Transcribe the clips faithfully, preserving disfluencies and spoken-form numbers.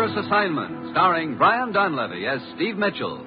Dangerous Assignment, starring Brian Donlevy as Steve Mitchell.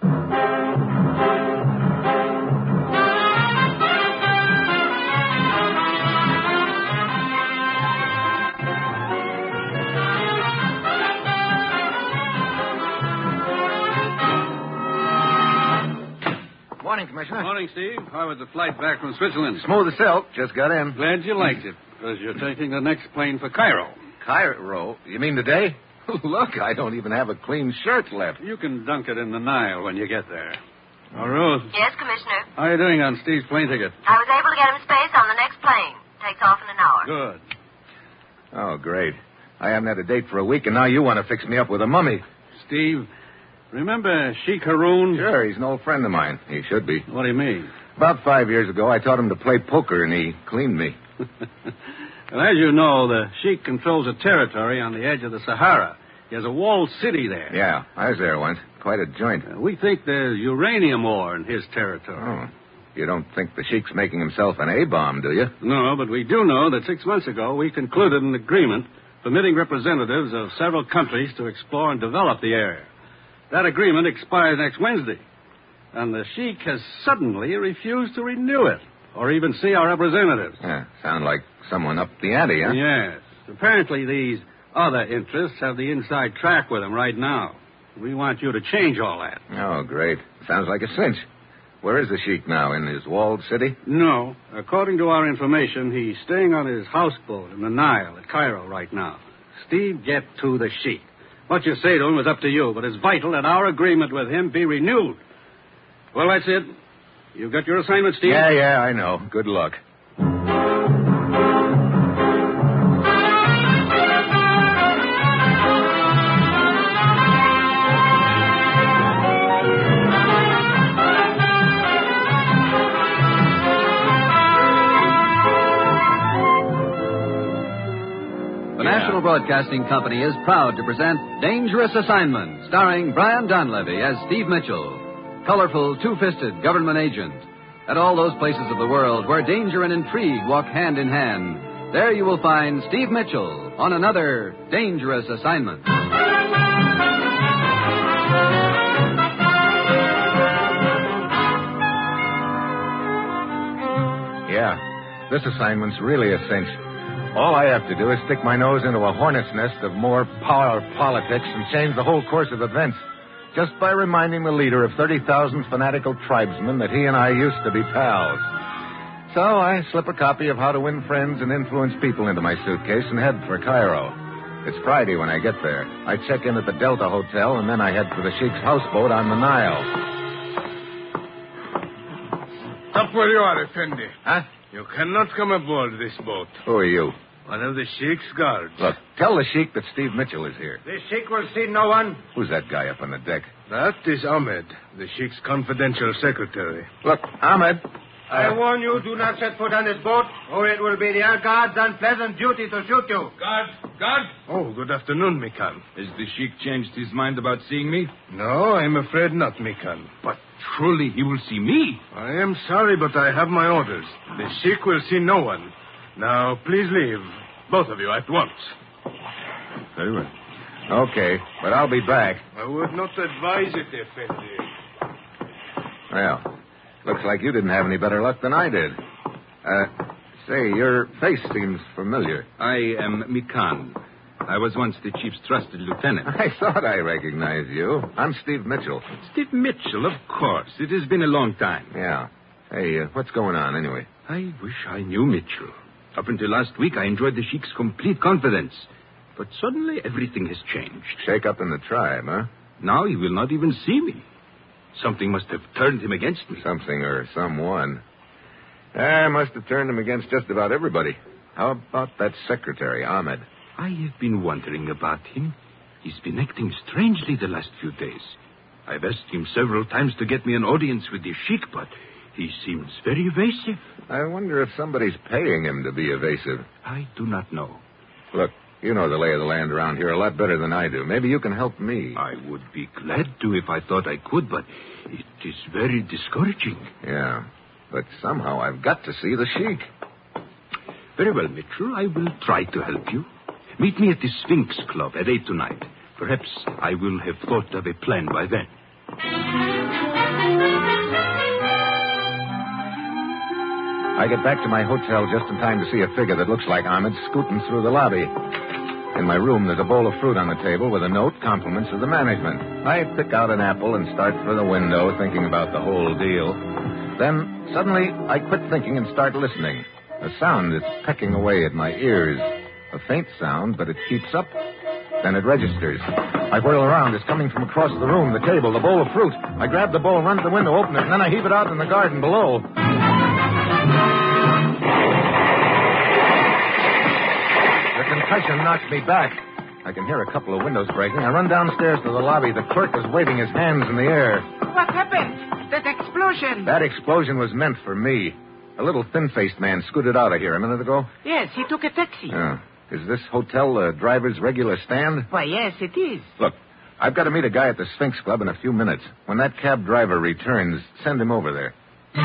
Morning, Commissioner. Morning, Steve. How was the flight back from Switzerland? Smooth as silk. Just got in. Glad you liked it, because you're taking the next plane for Cairo. Cairo? You mean today? Look, I don't even have a clean shirt left. You can dunk it in the Nile when you get there. Oh, Ruth. Yes, Commissioner. How are you doing on Steve's plane ticket? I was able to get him space on the next plane. Takes off in an hour. Good. Oh, great. I haven't had a date for a week, and now you want to fix me up with a mummy. Steve, remember Sheik Haroun? Sure, he's an old friend of mine. He should be. What do you mean? About five years ago, I taught him to play poker, and he cleaned me. Well, as you know, the Sheik controls a territory on the edge of the Sahara. He has a walled city there. Yeah, I was there once. Quite a joint. Uh, we think there's uranium ore in his territory. Oh. You don't think the Sheik's making himself an A-bomb, do you? No, but we do know that six months ago we concluded an agreement permitting representatives of several countries to explore and develop the area. That agreement expires next Wednesday, and the Sheik has suddenly refused to renew it or even see our representatives. Yeah, sound like someone up the ante, huh? Yes. Apparently these other interests have the inside track with him right now. We want you to change all that. Oh, great. Sounds like a cinch. Where is the Sheik now? In his walled city? No. According to our information, he's staying on his houseboat in the Nile at Cairo right now. Steve, get to the Sheik. What you say to him is up to you, but it's vital that our agreement with him be renewed. Well, that's it. You've got your assignment, Steve? Yeah, yeah, I know. Good luck. The National Broadcasting Company is proud to present Dangerous Assignment, starring Brian Donlevy as Steve Mitchell, colorful, two-fisted government agent. At all those places of the world where danger and intrigue walk hand in hand, there you will find Steve Mitchell on another Dangerous Assignment. Yeah, this assignment's really a cinch. All I have to do is stick my nose into a hornet's nest of more power politics and change the whole course of events, just by reminding the leader of thirty thousand fanatical tribesmen that he and I used to be pals. So I slip a copy of How to Win Friends and Influence People into my suitcase and head for Cairo. It's Friday when I get there. I check in at the Delta Hotel, and then I head for the Sheik's houseboat on the Nile. Stop where you are, Effendi. Huh? You cannot come aboard this boat. Who are you? One of the Sheik's guards. Look, tell the Sheik that Steve Mitchell is here. The Sheik will see no one. Who's that guy up on the deck? That is Ahmed, the Sheik's confidential secretary. Look, Ahmed. I warn you, do not set foot on this boat, or it will be the guard's unpleasant duty to shoot you. Guard! Guard! Oh, good afternoon, Mikan. Has the Sheik changed his mind about seeing me? No, I'm afraid not, Mikan. But surely he will see me. I am sorry, but I have my orders. The Sheik will see no one. Now, please leave. Both of you at once. Very well. Okay, but I'll be back. I would not advise it, Effendi. Well, looks like you didn't have any better luck than I did. Uh, say, your face seems familiar. I am Mikan. I was once the chief's trusted lieutenant. I thought I recognized you. I'm Steve Mitchell. Steve Mitchell, of course. It has been a long time. Yeah. Hey, uh, what's going on anyway? I wish I knew Mitchell. Up until last week, I enjoyed the Sheik's complete confidence. But suddenly, everything has changed. Shake up in the tribe, huh? Now he will not even see me. Something must have turned him against me. Something or someone. I must have turned him against just about everybody. How about that secretary, Ahmed? I have been wondering about him. He's been acting strangely the last few days. I've asked him several times to get me an audience with the Sheik, but he seems very evasive. I wonder if somebody's paying him to be evasive. I do not know. Look, you know the lay of the land around here a lot better than I do. Maybe you can help me. I would be glad to if I thought I could, but it is very discouraging. Yeah, but somehow I've got to see the Sheik. Very well, Mitchell. I will try to help you. Meet me at the Sphinx Club at eight tonight. Perhaps I will have thought of a plan by then. I get back to my hotel just in time to see a figure that looks like Ahmed scooting through the lobby. In my room, there's a bowl of fruit on the table with a note, compliments of the management. I pick out an apple and start for the window, thinking about the whole deal. Then, suddenly, I quit thinking and start listening. A sound is pecking away at my ears. A faint sound, but it keeps up. Then it registers. I whirl around. It's coming from across the room, the table, the bowl of fruit. I grab the bowl, run to the window, open it, and then I heave it out in the garden below. The concussion knocks me back. I can hear a couple of windows breaking. I run downstairs to the lobby. The clerk is waving his hands in the air. What happened? That explosion. That explosion was meant for me. A little thin-faced man scooted out of here a minute ago. Yes, he took a taxi. Yeah. Is this hotel the driver's regular stand? Why, yes, it is. Look, I've got to meet a guy at the Sphinx Club in a few minutes. When that cab driver returns, send him over there.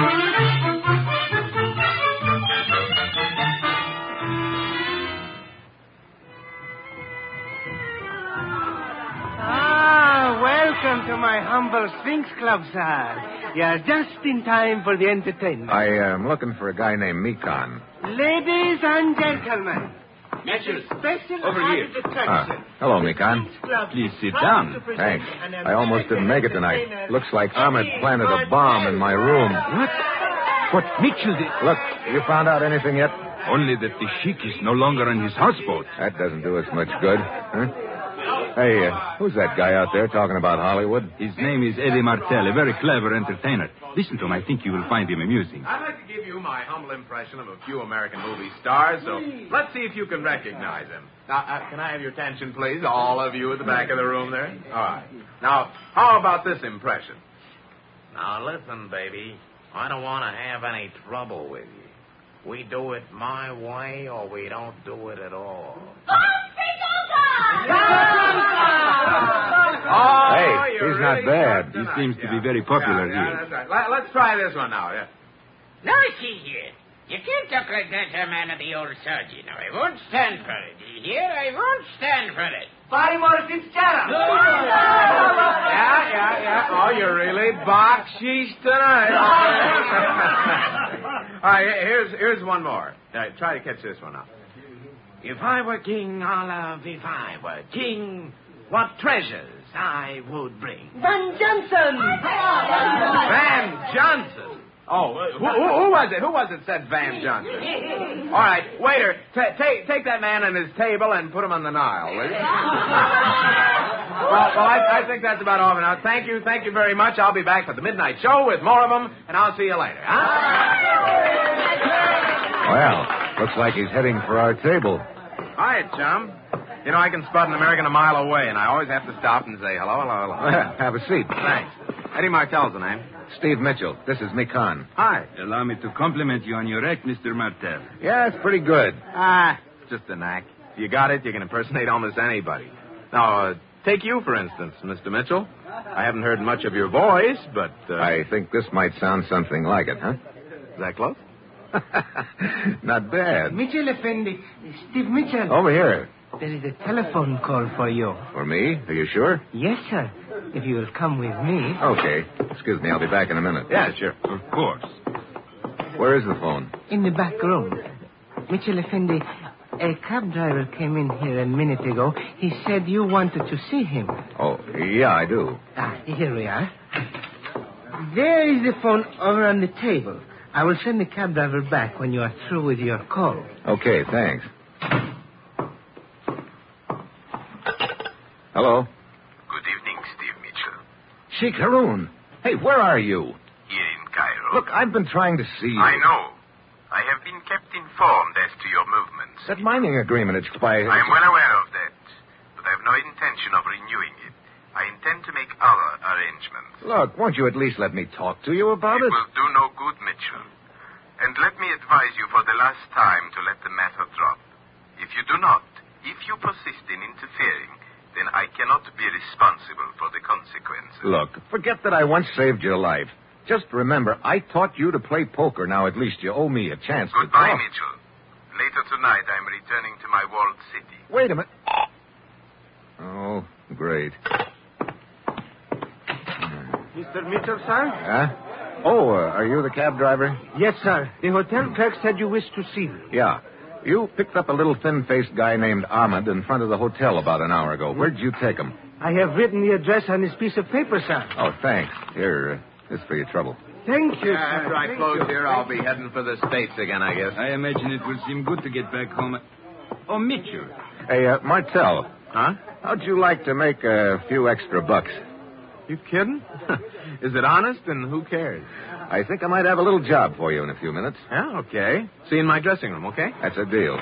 Ah, welcome to my humble Sphinx Club, sir. You're just in time for the entertainment. I am looking for a guy named Mikan. Ladies and gentlemen. Mitchell, Special over here. Ah, hello, Mikan. Please sit down. Thanks. I almost didn't make it tonight. Looks like Ahmed planted a bomb in my room. What? What Mitchell did? Look, you found out anything yet? Only that the sheik is no longer on his houseboat. That doesn't do us much good. Huh? Hey, uh, who's that guy out there talking about Hollywood? His name is Eddie Martel, a very clever entertainer. Listen to him. I think you will find him amusing. I'd like to give you my humble impression of a few American movie stars, so let's see if you can recognize them. Now, uh, can I have your attention, please? All of you at the back of the room there? All right. Now, how about this impression? Now, listen, baby. I don't want to have any trouble with you. We do it my way or we don't do it at all. Oh, Hey, you're he's not really bad. good He tonight. seems to be Yeah. very popular Yeah, yeah, here. that's right. Let, let's try this one now. Yeah. Now, see here. You can't talk like that to a man of the old sort, you know. I won't stand for it. You hear? I won't stand for it. Barrymore Fitzgerald. Yeah, yeah, yeah. Oh, you're really baksheesh tonight. All right, here's here's one more. All right, try to catch this one up. If I were king, a la if I were king, what treasures I would bring. Van Johnson. Van Johnson. Oh, uh, who, who, who was it? Who was it said Van Johnson? All right, waiter, t- take take that man and his table and put him on the Nile, will you? well, well I, I think that's about all for now. Thank you, thank you very much. I'll be back for the midnight show with more of them, and I'll see you later. Huh? Well, looks like he's heading for our table. Hi, chum. You know, I can spot an American a mile away, and I always have to stop and say hello, hello, hello. Have a seat. Thanks. Eddie Martel's the name. Steve Mitchell. This is Mikan. Hi. Allow me to compliment you on your act, Mister Martel. Yeah, it's pretty good. Ah, just a knack. If you got it, you can impersonate almost anybody. Now, uh, take you, for instance, Mister Mitchell. I haven't heard much of your voice, but... Uh... I think this might sound something like it, huh? Is that close? Not bad. Mitchell Effendi. Steve Mitchell. Over here. There is a telephone call for you. For me? Are you sure? Yes, sir. If you will come with me. Okay. Excuse me, I'll be back in a minute. Yeah, sure. Of course. Where is the phone? In the back room. Mitchell Effendi, a cab driver came in here a minute ago. He said you wanted to see him. Oh, yeah, I do. Ah, here we are. There is the phone over on the table. I will send the cab driver back when you are through with your call. Okay, thanks. Hello? Good evening, Steve Mitchell. Sheikh Haroun. Hey, where are you? Here in Cairo. Look, I've been trying to see you. I know. I have been kept informed as to your movements. That mining agreement expired. I am well aware of that, but I have no intention of renewing it. I intend to make other arrangements. Look, won't you at least let me talk to you about It it? will do no good, Mitchell. And let me advise you for the last time to let the matter drop. If you do not, if you persist in interfering, then I cannot be responsible for the consequences. Look, forget that I once saved your life. Just remember, I taught you to play poker. Now at least you owe me a chance Goodbye, to talk. Mitchell. Later tonight, I'm returning to my walled city. Wait a minute. Oh, great. Mister Mitchell, sir? Huh? Oh, uh, are you the cab driver? Yes, sir. The hotel clerk said you wished to see me. Yeah. You picked up a little thin-faced guy named Ahmed in front of the hotel about an hour ago. Where'd you take him? I have written the address on this piece of paper, sir. Oh, thanks. Here, uh, this for your trouble. Thank you, Yeah, sir. after I Thank close you. here, I'll be heading for the States again, I guess. I imagine it will seem good to get back home. Oh, Mitchell. Hey, uh, Martell. Huh? How'd you like to make a few extra bucks? You kidding? Is it honest, and who cares? I think I might have a little job for you in a few minutes. Yeah, okay. See you in my dressing room, okay? That's a deal.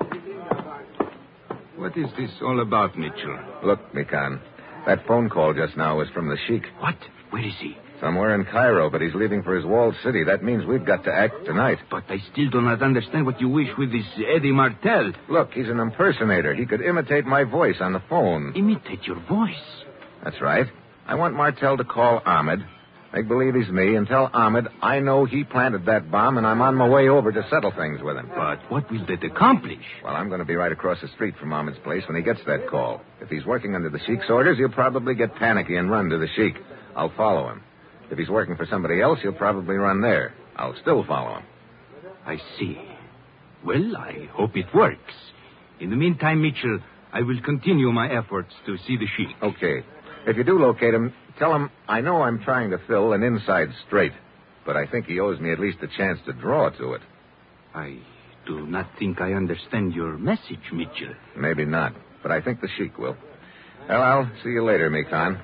What is this all about, Mitchell? Look, Mikan, that phone call just now was from the Sheik. What? Where is he? Somewhere in Cairo, but he's leaving for his walled city. That means we've got to act tonight. But I still do not understand what you wish with this Eddie Martell. Look, he's an impersonator. He could imitate my voice on the phone. Imitate your voice? That's right. I want Martell to call Ahmed, make believe he's me, and tell Ahmed I know he planted that bomb and I'm on my way over to settle things with him. But what will that accomplish? Well, I'm going to be right across the street from Ahmed's place when he gets that call. If he's working under the Sheik's orders, he'll probably get panicky and run to the Sheik. I'll follow him. If he's working for somebody else, he'll probably run there. I'll still follow him. I see. Well, I hope it works. In the meantime, Mitchell, I will continue my efforts to see the Sheik. Okay. If you do locate him, tell him I know I'm trying to fill an inside straight, but I think he owes me at least a chance to draw to it. I do not think I understand your message, Mitchell. Maybe not, but I think the Sheik will. Well, I'll see you later, Mikan.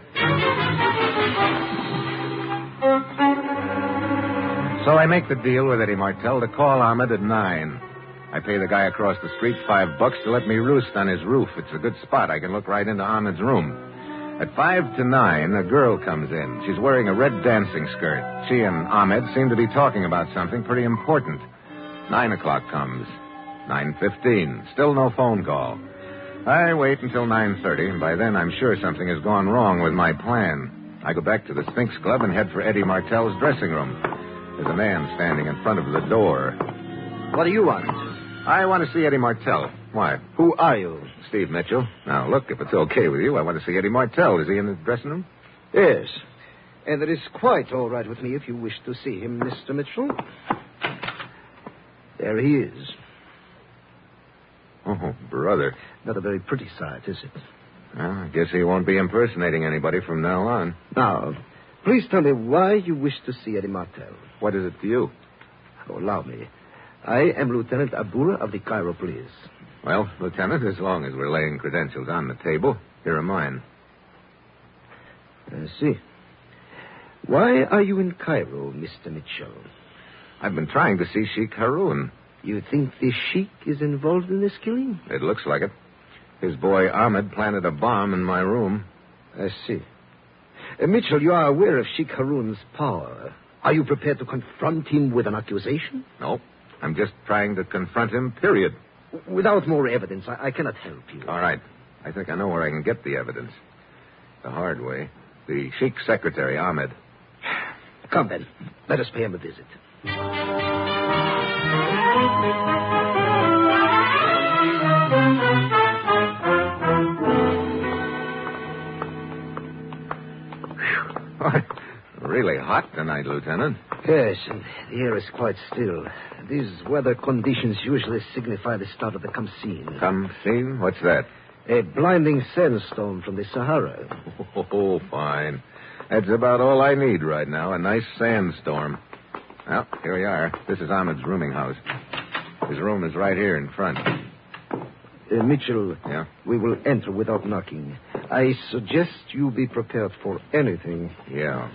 So I make the deal with Eddie Martell to call Ahmed at nine. I pay the guy across the street five bucks to let me roost on his roof. It's a good spot. I can look right into Ahmed's room. At five to nine, a girl comes in. She's wearing a red dancing skirt. She and Ahmed seem to be talking about something pretty important. Nine o'clock comes. Nine fifteen. Still no phone call. I wait until nine thirty, and by then I'm sure something has gone wrong with my plan. I go back to the Sphinx Club and head for Eddie Martell's dressing room. There's a man standing in front of the door. What do you want? I want to see Eddie Martell. Why? Who are you? Steve Mitchell. Now, look, if it's okay with you, I want to see Eddie Martell. Is he in the dressing room? Yes. And it is quite all right with me if you wish to see him, Mister Mitchell. There he is. Oh, brother. Not a very pretty sight, is it? Well, I guess he won't be impersonating anybody from now on. Now, please tell me why you wish to see Eddie Martell. What is it to you? Oh, allow me. I am Lieutenant Abura of the Cairo Police. Well, Lieutenant, as long as we're laying credentials on the table, here are mine. I see. Why are you in Cairo, Mister Mitchell? I've been trying to see Sheik Haroun. You think the Sheik is involved in this killing? It looks like it. His boy Ahmed planted a bomb in my room. I see. Uh, Mitchell, you are aware of Sheik Haroun's power. Are you prepared to confront him with an accusation? No. I'm just trying to confront him, period. Without more evidence, I, I cannot help you. All right. I think I know where I can get the evidence. The hard way. The Sheik's secretary, Ahmed. Come, then. Let us pay him a visit. Really hot tonight, Lieutenant. Yes, and the air is quite still. These weather conditions usually signify the start of the Khamsin. Khamsin? What's that? A blinding sandstorm from the Sahara. Oh, fine. That's about all I need right now, a nice sandstorm. Well, here we are. This is Ahmed's rooming house. His room is right here in front. Uh, Mitchell, yeah? We will enter without knocking. I suggest you be prepared for anything. Yeah.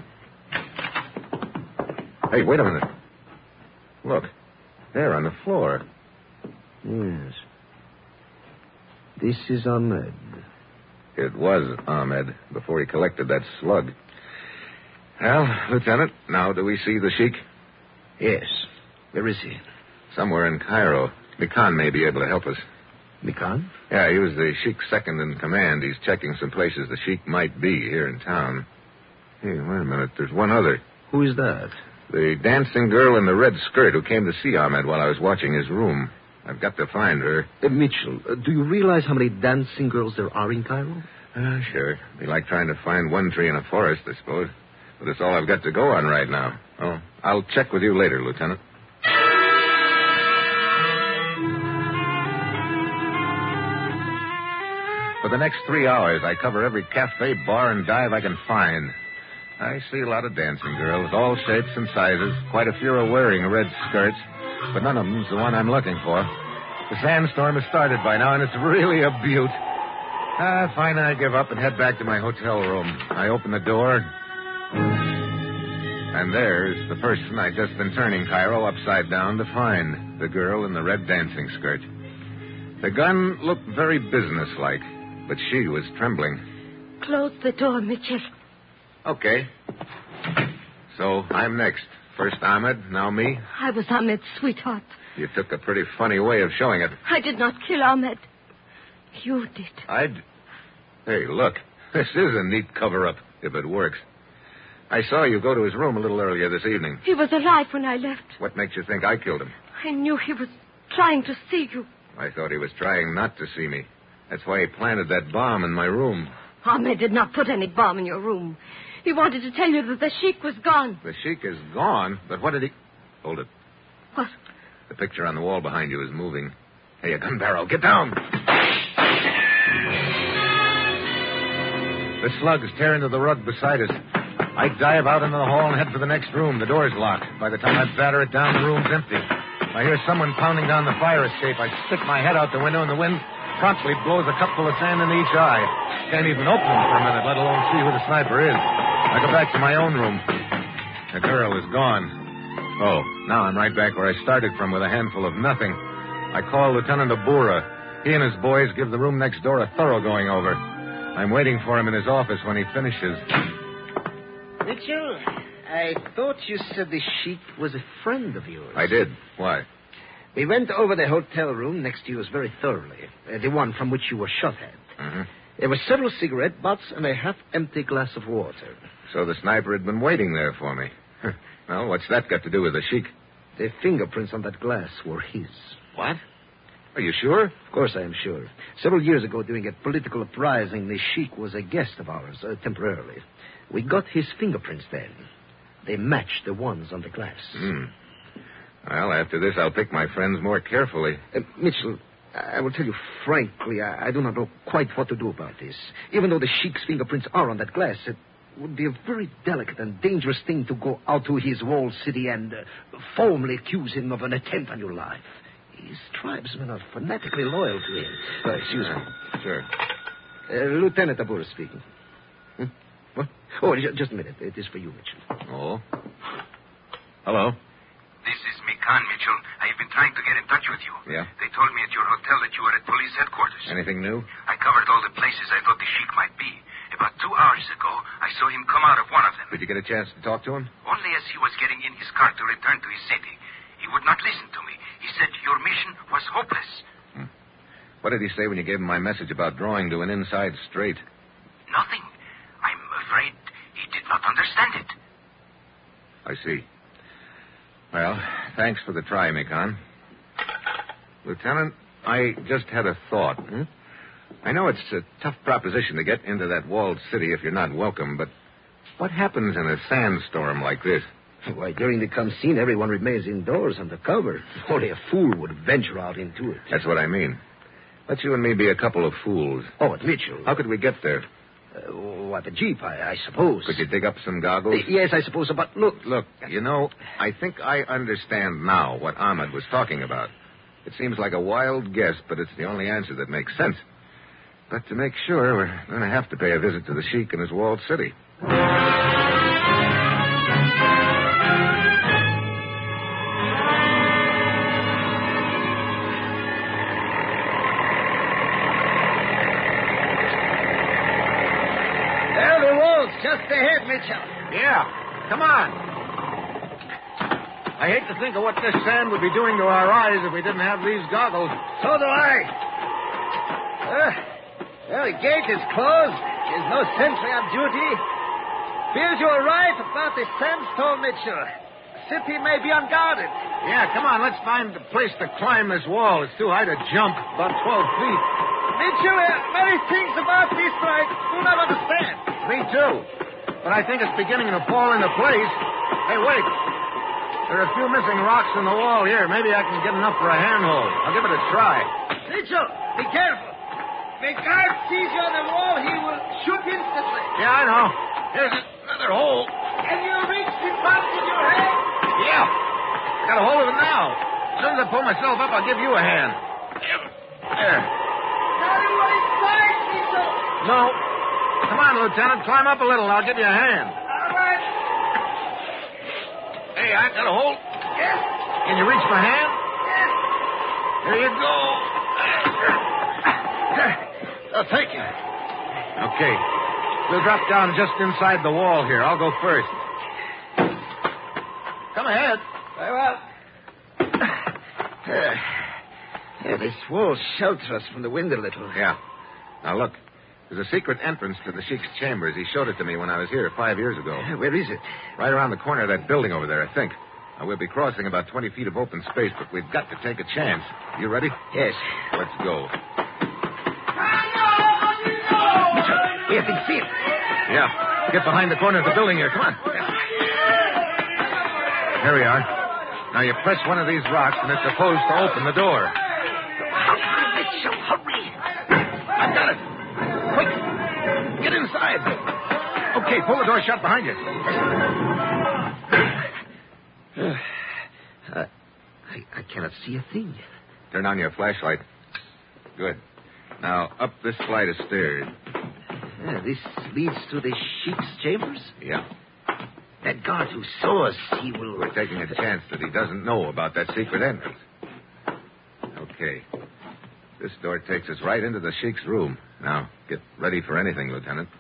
Hey, wait a minute. Look, there on the floor. Yes. This is Ahmed. It was Ahmed before he collected that slug. Well, Lieutenant, now do we see the Sheik? Yes. Where is he? Somewhere in Cairo. Mikan may be able to help us. Mikan? Yeah, he was the Sheik's second in command. He's checking some places the Sheik might be here in town. Hey, wait a minute. There's one other. Who is that? The dancing girl in the red skirt who came to see Ahmed while I was watching his room. I've got to find her. Uh, Mitchell, uh, do you realize how many dancing girls there are in Cairo? Uh, sure. Be like trying to find one tree in a forest, I suppose. But it's all I've got to go on right now. Oh, I'll check with you later, Lieutenant. For the next three hours, I cover every cafe, bar, and dive I can find. I see a lot of dancing girls, all shapes and sizes. Quite a few are wearing red skirts, but none of them's the one I'm looking for. The sandstorm has started by now, and it's really a beaut. Ah, fine, I give up and head back to my hotel room. I open the door, and there's the person I'd just been turning Cairo upside down to find, the girl in the red dancing skirt. The gun looked very businesslike, but she was trembling. Close the door, Mitchell. Okay. So, I'm next. First Ahmed, now me. I was Ahmed's sweetheart. You took a pretty funny way of showing it. I did not kill Ahmed. You did. I'd... Hey, look. This is a neat cover-up, if it works. I saw you go to his room a little earlier this evening. He was alive when I left. What makes you think I killed him? I knew he was trying to see you. I thought he was trying not to see me. That's why he planted that bomb in my room. Ahmed did not put any bomb in your room. He wanted to tell you that the sheik was gone. The sheik is gone? But what did he... Hold it. What? The picture on the wall behind you is moving. Hey, a gun barrel. Get down. The slugs tear into the rug beside us. I dive out into the hall and head for the next room. The door's locked. By the time I batter it down, the room's empty. I hear someone pounding down the fire escape. I stick my head out the window, and the wind promptly blows a cupful of sand into each eye. Can't even open them for a minute, let alone see who the sniper is. I go back to my own room. The girl is gone. Oh, now I'm right back where I started from with a handful of nothing. I call Lieutenant Abura. He and his boys give the room next door a thorough going over. I'm waiting for him in his office when he finishes. Mitchell, I thought you said the sheik was a friend of yours. I did. Why? We went over the hotel room next to yours very thoroughly. Uh, the one from which you were shot at. Mm-hmm. There were several cigarette butts and a half-empty glass of water. So the sniper had been waiting there for me. Well, what's that got to do with the sheik? The fingerprints on that glass were his. What? Are you sure? Of course I am sure. Several years ago, during a political uprising, the sheik was a guest of ours, uh, temporarily. We got his fingerprints then. They matched the ones on the glass. Hmm. Well, after this, I'll pick my friends more carefully. Uh, Mitchell, I will tell you frankly, I, I do not know quite what to do about this. Even though the sheik's fingerprints are on that glass, it would be a very delicate and dangerous thing to go out to his walled city and uh, formally accuse him of an attempt on your life. His tribesmen are fanatically loyal to him. Uh, excuse me. Sure. Uh, Lieutenant Abura speaking. Hmm? What? Oh, j- just a minute. It is for you, Mitchell. Oh. Hello. This is Mikan, Mitchell. I've been trying to get in touch with you. Yeah? They told me at your hotel that you were at police headquarters. Anything new? I covered all the places I thought the sheik might be. About two hours ago, I saw him come out of one of them. Did you get a chance to talk to him? Only as he was getting in his car to return to his city. He would not listen to me. He said your mission was hopeless. Hmm. What did he say when you gave him my message about drawing to an inside straight? Nothing. I'm afraid he did not understand it. I see. Well, thanks for the try, Mikan. Lieutenant, I just had a thought. Hmm? I know it's a tough proposition to get into that walled city if you're not welcome, but what happens in a sandstorm like this? Why, during the come scene, everyone remains indoors under cover. Only a fool would venture out into it. That's what I mean. Let you and me be a couple of fools. Oh, but Mitchell. How could we get there? Uh, what, a jeep, I, I suppose. Could you dig up some goggles? Uh, yes, I suppose so, but look. Look, you know, I think I understand now what Ahmed was talking about. It seems like a wild guess, but it's the only answer that makes sense. But to make sure, we're going to have to pay a visit to the sheik in his walled city. Just ahead, Mitchell. Yeah. Come on. I hate to think of what this sand would be doing to our eyes if we didn't have these goggles. So do I. Uh, well, the gate is closed. There's no sentry on duty. Feels you were right about the sandstorm, Mitchell. The city may be unguarded. Yeah, come on. Let's find a place to climb this wall. It's too high to jump. About twelve feet. Mitchell, uh, many things about this I do not understand. Me too. But I think it's beginning to fall into place. Hey, wait. There are a few missing rocks in the wall here. Maybe I can get enough for a handhold. I'll give it a try. Mitchell, be careful. If a guard sees you on the wall, he will shoot instantly. Yeah, I know. Here's another hole. Can you reach the box with your hand? Yeah. I got a hold of it now. As soon as I pull myself up, I'll give you a hand. There. Now you are inside, Mitchell. No. Come on, Lieutenant. Climb up a little. I'll give you a hand. All right. Hey, I got a hold. Yes. Can you reach my hand? Yes. There you go. Oh, thank you. Okay. We'll drop down just inside the wall here. I'll go first. Come ahead. Very well. Uh, yeah, this wall shelters us from the wind a little. Yeah. Now, look. There's a secret entrance to the Sheik's chambers. He showed it to me when I was here five years ago. Where is it? Right around the corner of that building over there, I think. Now, we'll be crossing about twenty feet of open space, but we've got to take a chance. You ready? Yes. Let's go. We have been seen. Yeah. Get behind the corner of the building here. Come on. Here we are. Now, you press one of these rocks, and it's supposed to open the door. Hurry, Mitchell, hurry. I've got it. Quick. Get inside. Okay, pull the door shut behind you. Uh, I, I cannot see a thing. Turn on your flashlight. Good. Now, up this flight of stairs. Yeah, this leads to the Sheik's chambers? Yeah. That guard who saw us, he will... We're taking a chance that he doesn't know about that secret entrance. Okay. This door takes us right into the Sheik's room. Now, get ready for anything, Lieutenant.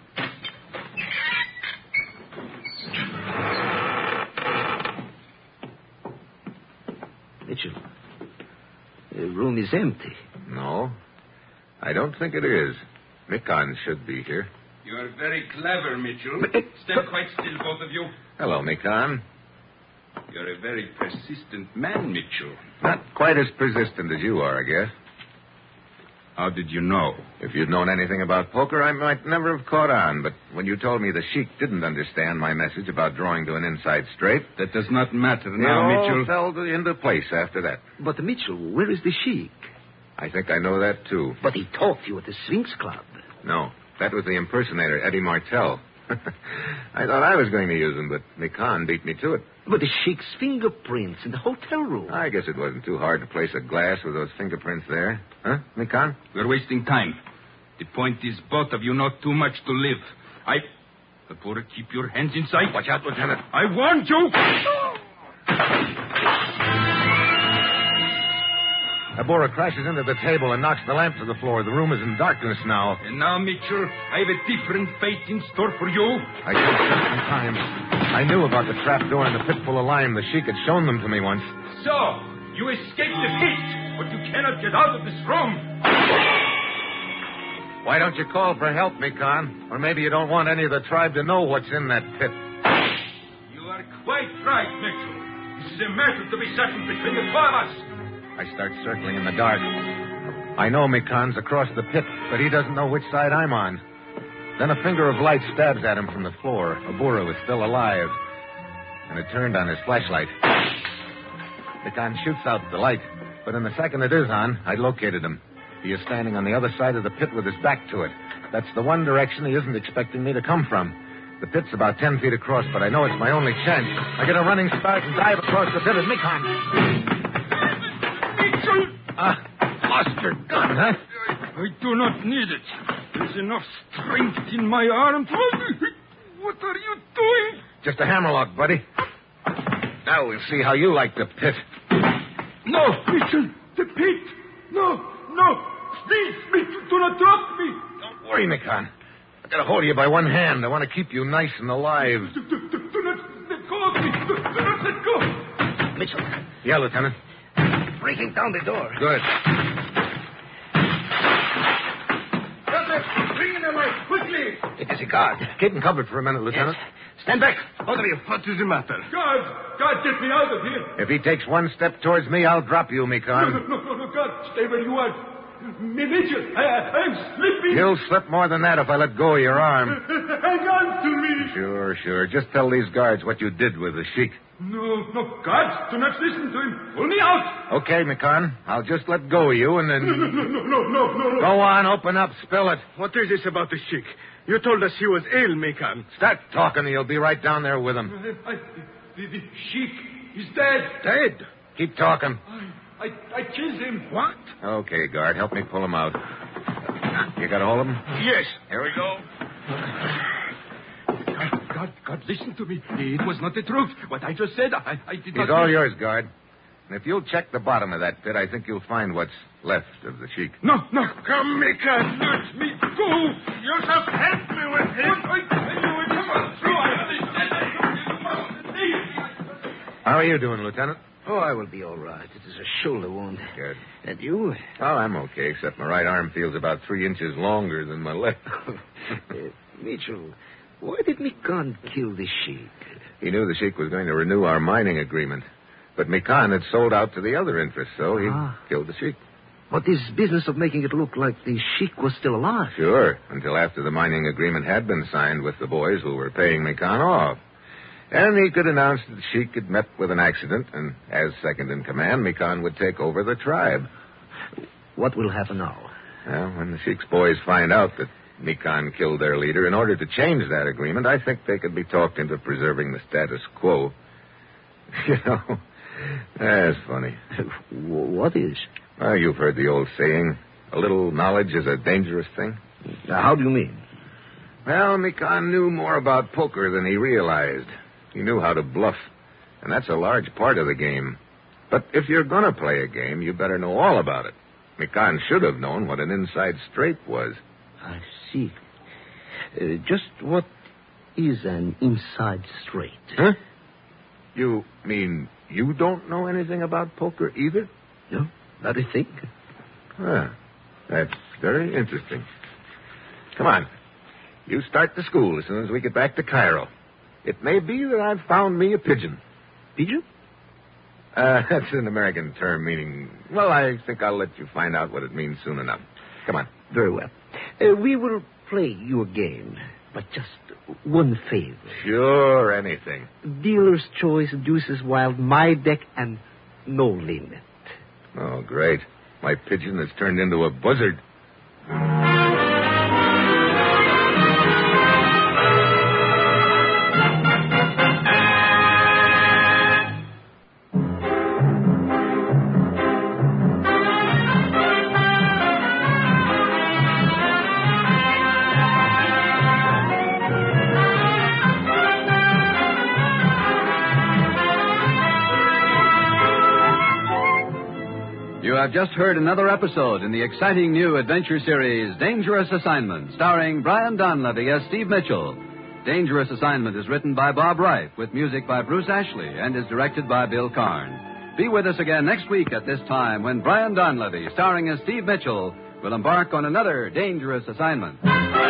Mitchell, the room is empty. No, I don't think it is. Mikon should be here. You are very clever, Mitchell. Stand quite still, both of you. Hello, Mikon. You're a very persistent man, Mitchell. Not quite as persistent as you are, I guess. How did you know? If you'd known anything about poker, I might never have caught on. But when you told me the Sheik didn't understand my message about drawing to an inside straight... That does not matter it now, all Mitchell. fell into place after that. But, Mitchell, where is the Sheik? I think I know that, too. But he taught you at the Sphinx Club. No, that was the impersonator, Eddie Martell. I thought I was going to use him, but Mikon beat me to it. But the Sheik's fingerprints in the hotel room. I guess it wasn't too hard to place a glass with those fingerprints there. Huh, Mikon? We're wasting time. The point is, both of you know too much to live. I... Before keep your hands in sight. Watch out, Lieutenant. I warned you! Abora crashes into the table and knocks the lamp to the floor. The room is in darkness now. And now, Mitchell, I have a different fate in store for you. I just spent some time. I knew about the trap door and the pit full of lime. The Sheik had shown them to me once. So, you escaped the pit, but you cannot get out of this room. Why don't you call for help, Mikon? Or maybe you don't want any of the tribe to know what's in that pit. You are quite right, Mitchell. This is a matter to be settled between the two of us. I start circling in the dark. I know Mikon's across the pit, but he doesn't know which side I'm on. Then a finger of light stabs at him from the floor. Abura was still alive. And it turned on his flashlight. Mikon shoots out the light, but in the second it is on, I located him. He is standing on the other side of the pit with his back to it. That's the one direction he isn't expecting me to come from. The pit's about ten feet across, but I know it's my only chance. I get a running start and dive across the pit at Mikon. Ah, uh, lost your gun, huh? I do not need it. There's enough strength in my arm. What are you doing? Just a hammerlock, buddy. Now we'll see how you like the pit. No, Mitchell, the pit. No, no. Please, Mitchell, do not drop me. Don't worry, Mikon. I got a hold of you by one hand. I want to keep you nice and alive. Do, do, do, do not let go of me. Do, do not let go. Mitchell. Yeah, Lieutenant. Breaking down the door. Good. Bring him away, quickly. It is a guard. Keep him covered for a minute, Lieutenant. Yes. Stand back, both of you. What is the matter? Guard, guard, get me out of here. If he takes one step towards me, I'll drop you, Mikon. No, no, no, no, guard, stay where you are. Me Mitchell, I, I'm slipping. You'll slip more than that if I let go of your arm. Hang on to me. Sure, sure. Just tell these guards what you did with the sheik. No, no, guards, do not listen to him. Pull me out. Okay, Mikan. I'll just let go of you and then... No, no, no, no, no, no, no. Go on, open up, spill it. What is this about the sheik? You told us he was ill, Mikan. Start talking and you'll be right down there with him. I, I, the, the sheik is dead. Dead? Keep talking. I, I, I killed him. What? Okay, guard, help me pull him out. You got a hold of him? Yes. Here we go. God, God, God, listen to me. It was not the truth. What I just said, I, I did He's not... all yours, guard. And if you'll check the bottom of that pit, I think you'll find what's left of the sheik. No, no. Come, Mikan. Let me go. You have helped me with him. I tell you, it was true. I understand. How are you doing, Lieutenant? Oh, I will be all right. It is a shoulder wound. Good. And you? Oh, I'm okay, except my right arm feels about three inches longer than my left. uh, Mitchell, why did Mikan kill the sheik? He knew the sheik was going to renew our mining agreement. But Mikan had sold out to the other interests, so he ah. killed the sheik. But this business of making it look like the sheik was still alive. Sure, until after the mining agreement had been signed with the boys who were paying Mikan off. And he could announce that the sheik had met with an accident, and as second in command, Mikan would take over the tribe. What will happen now? Well, when the sheik's boys find out that Mikan killed their leader, in order to change that agreement, I think they could be talked into preserving the status quo. You know, that's funny. What is? Well, you've heard the old saying, a little knowledge is a dangerous thing. How do you mean? Well, Mikan knew more about poker than he realized. He knew how to bluff, and that's a large part of the game. But if you're going to play a game, you better know all about it. Mikan should have known what an inside straight was. I see. Uh, just what is an inside straight? Huh? You mean you don't know anything about poker either? No, not a thing. Ah, that's very interesting. Come on. You start the school as soon as we get back to Cairo. It may be that I've found me a pigeon. Pigeon? Uh, that's an American term meaning... Well, I think I'll let you find out what it means soon enough. Come on. Very well. Uh, we will play you a game, but just one favor. Sure, anything. Dealer's choice, deuces wild, my deck, and no limit. Oh, great. My pigeon has turned into a buzzard. You have just heard another episode in the exciting new adventure series, Dangerous Assignment, starring Brian Donlevy as Steve Mitchell. Dangerous Assignment is written by Bob Reif, with music by Bruce Ashley, and is directed by Bill Karn. Be with us again next week at this time when Brian Donlevy, starring as Steve Mitchell, will embark on another Dangerous Assignment.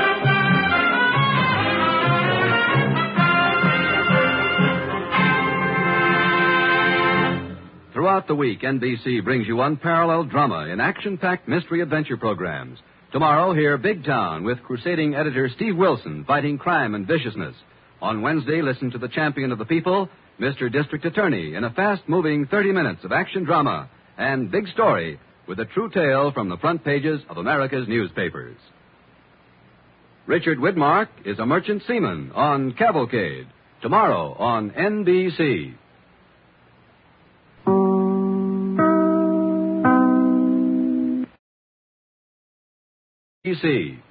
Throughout the week, N B C brings you unparalleled drama in action-packed mystery-adventure programs. Tomorrow, hear Big Town with crusading editor Steve Wilson fighting crime and viciousness. On Wednesday, listen to the champion of the people, Mister District Attorney, in a fast-moving thirty minutes of action drama. And Big Story with a true tale from the front pages of America's newspapers. Richard Widmark is a merchant seaman on Cavalcade. Tomorrow on N B C. N B C.